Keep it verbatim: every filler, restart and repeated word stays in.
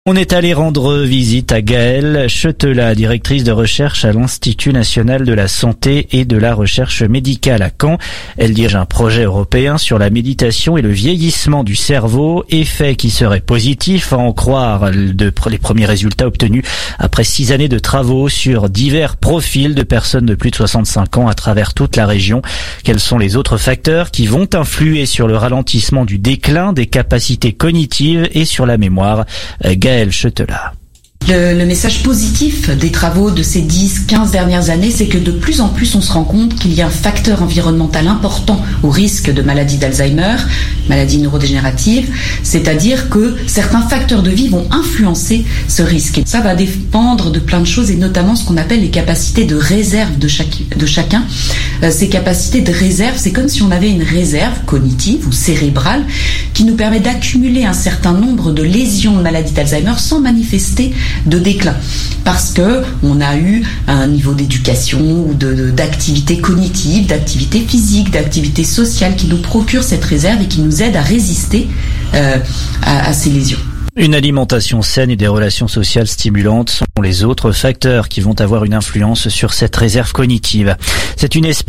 On est allé rendre visite à Gaëlle Chetelat, directrice de recherche à l'Institut national de la santé et de la recherche médicale à Caen. Elle dirige un projet européen sur la méditation et le vieillissement du cerveau, effet qui serait positif à en croire de les premiers résultats obtenus après six années de travaux sur divers profils de personnes de plus de soixante-cinq ans à travers toute la région. Quels sont les autres facteurs qui vont influer sur le ralentissement du déclin des capacités cognitives et sur la mémoire? Gaëlle Chetelat. Le, le message positif des travaux de ces dix quinze dernières années, c'est que de plus en plus on se rend compte qu'il y a un facteur environnemental important au risque de maladie d'Alzheimer, maladie neurodégénérative, c'est-à-dire que certains facteurs de vie vont influencer ce risque. Et ça va dépendre de plein de choses et notamment ce qu'on appelle les capacités de réserve de, chaque, de chacun. Euh, ces capacités de réserve, c'est comme si on avait une réserve cognitive ou cérébrale qui nous permet d'accumuler un certain nombre de lésions de maladie d'Alzheimer sans manifester de déclin, parce que on a eu un niveau d'éducation ou de, de, d'activité cognitive, d'activité physique, d'activité sociale qui nous procure cette réserve et qui nous aide à résister euh, à, à ces lésions. Une alimentation saine et des relations sociales stimulantes sont les autres facteurs qui vont avoir une influence sur cette réserve cognitive. C'est une espèce